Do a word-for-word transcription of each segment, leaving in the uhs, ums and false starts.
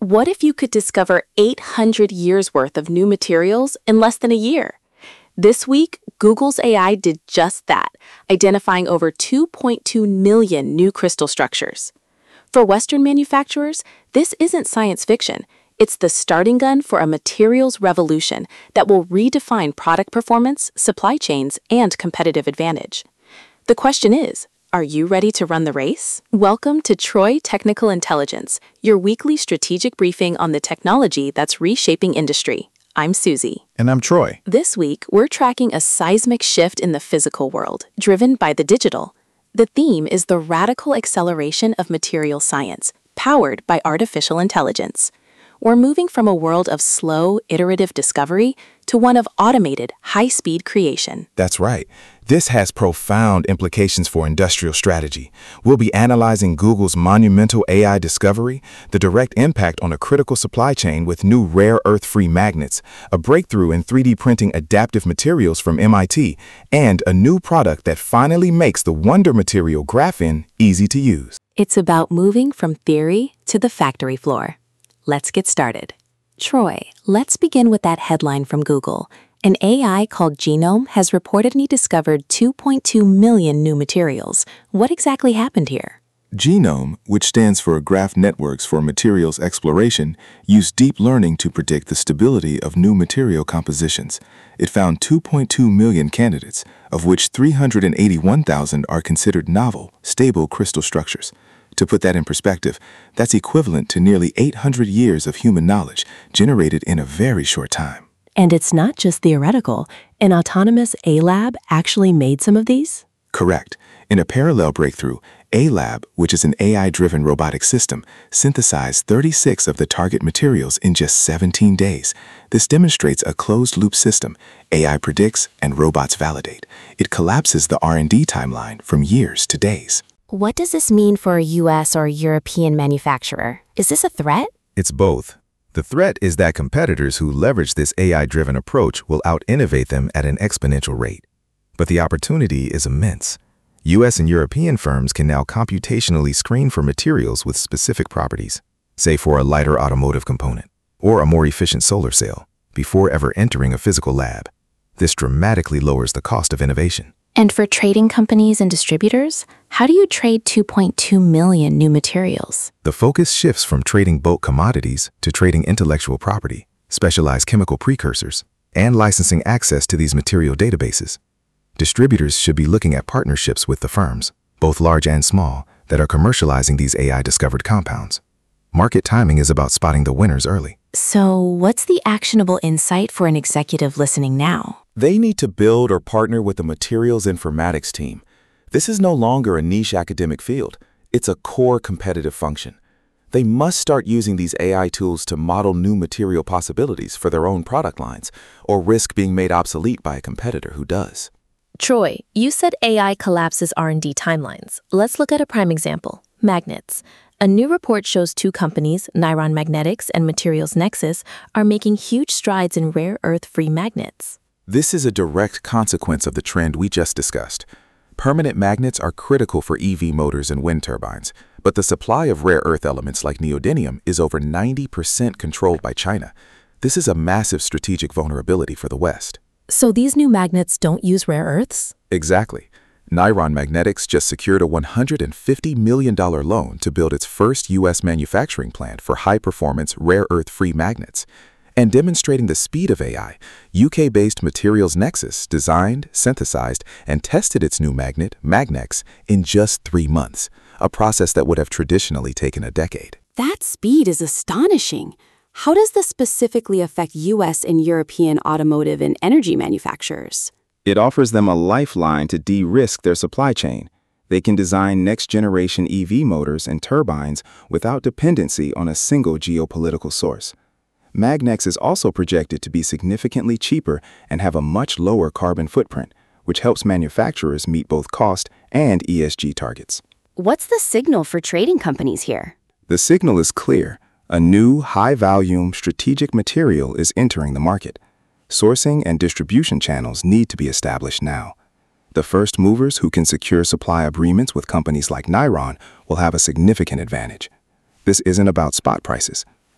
What if you could discover eight hundred years worth of new materials in less than a year? This week, Google's A I did just that, identifying over two point two million new crystal structures. For Western manufacturers, this isn't science fiction. It's the starting gun for a materials revolution that will redefine product performance, supply chains, and competitive advantage. The question is, are you ready to run the race? Welcome to Troy Technical Intelligence, your weekly strategic briefing on the technology that's reshaping industry. I'm Susie. And I'm Troy. This week, we're tracking a seismic shift in the physical world, driven by the digital. The theme is the radical acceleration of material science, powered by artificial intelligence. We're moving from a world of slow, iterative discovery to one of automated, high-speed creation. That's right. This has profound implications for industrial strategy. We'll be analyzing Google's monumental A I discovery, the direct impact on a critical supply chain with new rare earth-free magnets, a breakthrough in three D printing adaptive materials from M I T, and a new product that finally makes the wonder material graphene easy to use. It's about moving from theory to the factory floor. Let's get started. Troy, let's begin with that headline from Google. An A I called Genome has reportedly discovered two point two million new materials. What exactly happened here? Genome, which stands for Graph Networks for Materials Exploration, used deep learning to predict the stability of new material compositions. It found two point two million candidates, of which three hundred eighty-one thousand are considered novel, stable crystal structures. To put that in perspective, that's equivalent to nearly eight hundred years of human knowledge generated in a very short time. And it's not just theoretical. An autonomous A lab actually made some of these? Correct. In a parallel breakthrough, A lab, which is an A I-driven robotic system, synthesized thirty-six of the target materials in just seventeen days. This demonstrates a closed-loop system. A I predicts and robots validate. It collapses the R and D timeline from years to days. What does this mean for a U S or European manufacturer? Is this a threat? It's both. The threat is that competitors who leverage this A I-driven approach will out-innovate them at an exponential rate. But the opportunity is immense. U S and European firms can now computationally screen for materials with specific properties, say for a lighter automotive component or a more efficient solar cell, before ever entering a physical lab. This dramatically lowers the cost of innovation. And for trading companies and distributors, how do you trade two point two million new materials? The focus shifts from trading bulk commodities to trading intellectual property, specialized chemical precursors, and licensing access to these material databases. Distributors should be looking at partnerships with the firms, both large and small, that are commercializing these A I-discovered compounds. Market timing is about spotting the winners early. So what's the actionable insight for an executive listening now? They need to build or partner with a materials informatics team. This is no longer a niche academic field. It's a core competitive function. They must start using these A I tools to model new material possibilities for their own product lines, or risk being made obsolete by a competitor who does. Troy, you said A I collapses R and D timelines. Let's look at a prime example, magnets. A new report shows two companies, Niron Magnetics and Materials Nexus, are making huge strides in rare earth-free magnets. This is a direct consequence of the trend we just discussed. Permanent magnets are critical for E V motors and wind turbines, but the supply of rare earth elements like neodymium is over ninety percent controlled by China. This is a massive strategic vulnerability for the West. So these new magnets don't use rare earths? Exactly. Niron Magnetics just secured a one hundred fifty million dollars loan to build its first U S manufacturing plant for high-performance, rare earth-free magnets. And demonstrating the speed of A I, U K-based Materials Nexus designed, synthesized, and tested its new magnet, Magnex, in just three months, a process that would have traditionally taken a decade. That speed is astonishing. How does this specifically affect U S and European automotive and energy manufacturers? It offers them a lifeline to de-risk their supply chain. They can design next-generation E V motors and turbines without dependency on a single geopolitical source. Magnex is also projected to be significantly cheaper and have a much lower carbon footprint, which helps manufacturers meet both cost and E S G targets. What's the signal for trading companies here? The signal is clear. A new, high-volume, strategic material is entering the market. Sourcing and distribution channels need to be established now. The first movers who can secure supply agreements with companies like Niron will have a significant advantage. This isn't about spot prices.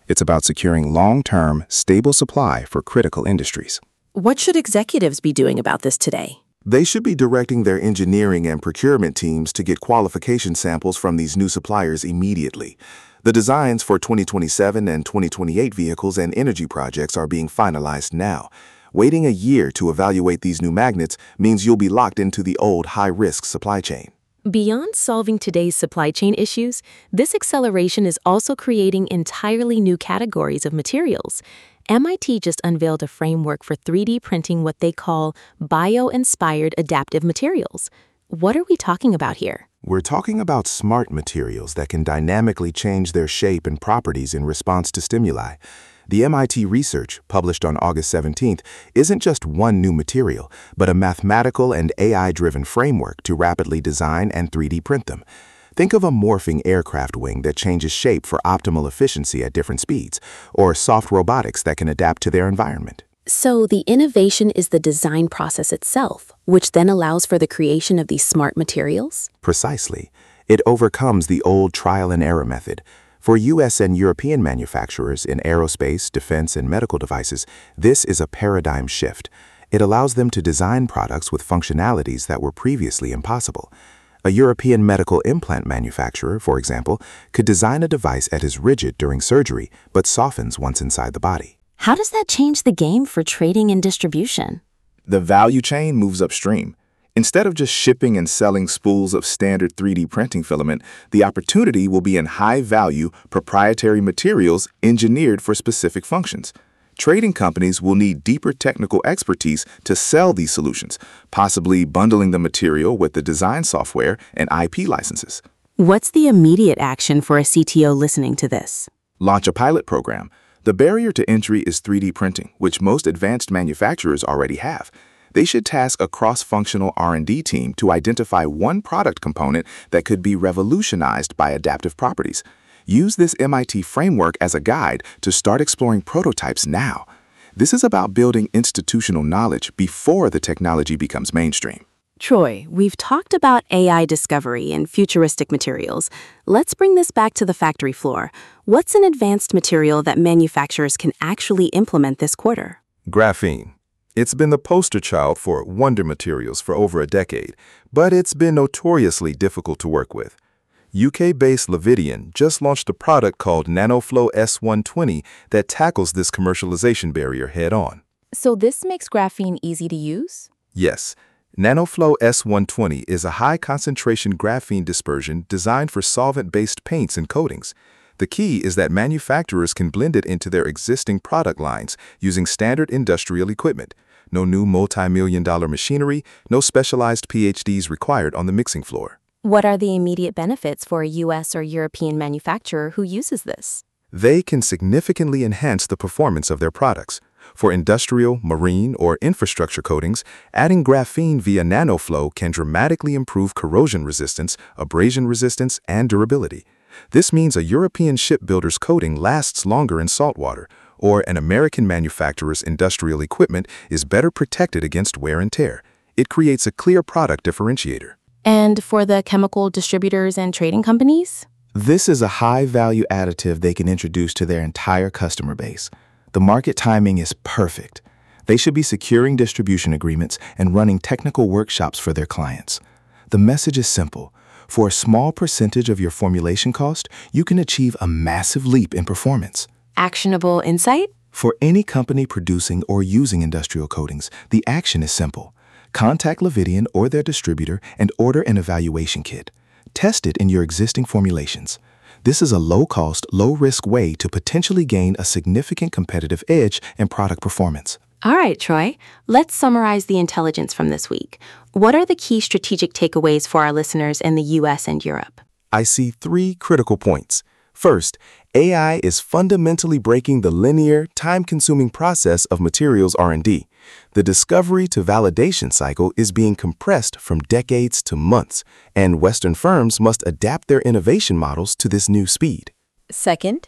It's about securing long-term, stable supply for critical industries. What should executives be doing about this today? They should be directing their engineering and procurement teams to get qualification samples from these new suppliers immediately. The designs for twenty twenty-seven and twenty twenty-eight vehicles and energy projects are being finalized now. Waiting a year to evaluate these new magnets means you'll be locked into the old high-risk supply chain. Beyond solving today's supply chain issues, this acceleration is also creating entirely new categories of materials. M I T just unveiled a framework for three D printing what they call bio-inspired adaptive materials. What are we talking about here? We're talking about smart materials that can dynamically change their shape and properties in response to stimuli. The M I T research, published on August seventeenth, isn't just one new material, but a mathematical and A I-driven framework to rapidly design and three D print them. Think of a morphing aircraft wing that changes shape for optimal efficiency at different speeds, or soft robotics that can adapt to their environment. So the innovation is the design process itself, which then allows for the creation of these smart materials? Precisely. It overcomes the old trial and error method. For U S and European manufacturers in aerospace, defense, and medical devices, this is a paradigm shift. It allows them to design products with functionalities that were previously impossible. A European medical implant manufacturer, for example, could design a device that is rigid during surgery but softens once inside the body. How does that change the game for trading and distribution? The value chain moves upstream. Instead of just shipping and selling spools of standard three D printing filament, the opportunity will be in high-value, proprietary materials engineered for specific functions. Trading companies will need deeper technical expertise to sell these solutions, possibly bundling the material with the design software and I P licenses. What's the immediate action for a C T O listening to this? Launch a pilot program. The barrier to entry is three D printing, which most advanced manufacturers already have. They should task a cross-functional R and D team to identify one product component that could be revolutionized by adaptive properties. Use this M I T framework as a guide to start exploring prototypes now. This is about building institutional knowledge before the technology becomes mainstream. Troy, we've talked about A I discovery and futuristic materials. Let's bring this back to the factory floor. What's an advanced material that manufacturers can actually implement this quarter? Graphene. It's been the poster child for wonder materials for over a decade, but it's been notoriously difficult to work with. U K-based Levidian just launched a product called NanoFlow S one twenty that tackles this commercialization barrier head-on. So this makes graphene easy to use? Yes. NanoFlow S one twenty is a high-concentration graphene dispersion designed for solvent-based paints and coatings. The key is that manufacturers can blend it into their existing product lines using standard industrial equipment. No new multi-million dollar machinery, no specialized P H Ds required on the mixing floor. What are the immediate benefits for a U S or European manufacturer who uses this? They can significantly enhance the performance of their products. For industrial, marine, or infrastructure coatings, adding graphene via NanoFlow can dramatically improve corrosion resistance, abrasion resistance, and durability. This means a European shipbuilder's coating lasts longer in salt water, or an American manufacturer's industrial equipment is better protected against wear and tear. It creates a clear product differentiator. And for the chemical distributors and trading companies? This is a high-value additive they can introduce to their entire customer base. The market timing is perfect. They should be securing distribution agreements and running technical workshops for their clients. The message is simple. For a small percentage of your formulation cost, you can achieve a massive leap in performance. Actionable insight? For any company producing or using industrial coatings, the action is simple. Contact Levidian or their distributor and order an evaluation kit. Test it in your existing formulations. This is a low-cost, low-risk way to potentially gain a significant competitive edge in product performance. All right, Troy, let's summarize the intelligence from this week. What are the key strategic takeaways for our listeners in the U S and Europe? I see three critical points. First, A I is fundamentally breaking the linear, time-consuming process of materials R and D. The discovery to validation cycle is being compressed from decades to months, and Western firms must adapt their innovation models to this new speed. Second,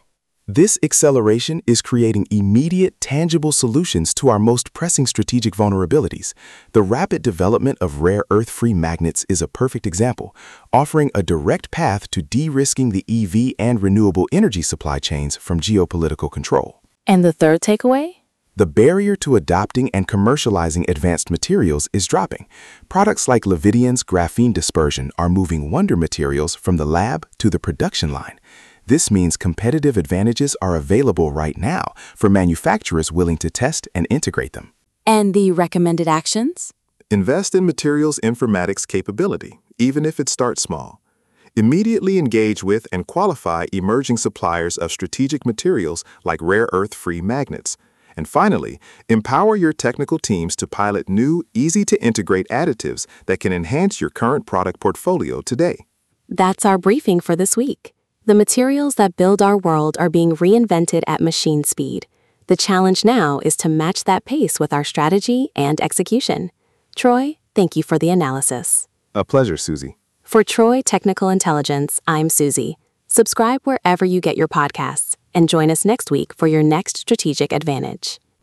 This acceleration is creating immediate, tangible solutions to our most pressing strategic vulnerabilities. The rapid development of rare earth-free magnets is a perfect example, offering a direct path to de-risking the E V and renewable energy supply chains from geopolitical control. And the third takeaway? The barrier to adopting and commercializing advanced materials is dropping. Products like Levidian's graphene dispersion are moving wonder materials from the lab to the production line. This means competitive advantages are available right now for manufacturers willing to test and integrate them. And the recommended actions? Invest in materials informatics capability, even if it starts small. Immediately engage with and qualify emerging suppliers of strategic materials like rare earth-free magnets. And finally, empower your technical teams to pilot new, easy-to-integrate additives that can enhance your current product portfolio today. That's our briefing for this week. The materials that build our world are being reinvented at machine speed. The challenge now is to match that pace with our strategy and execution. Troy, thank you for the analysis. A pleasure, Susie. For Troy Technical Intelligence, I'm Susie. Subscribe wherever you get your podcasts and join us next week for your next strategic advantage.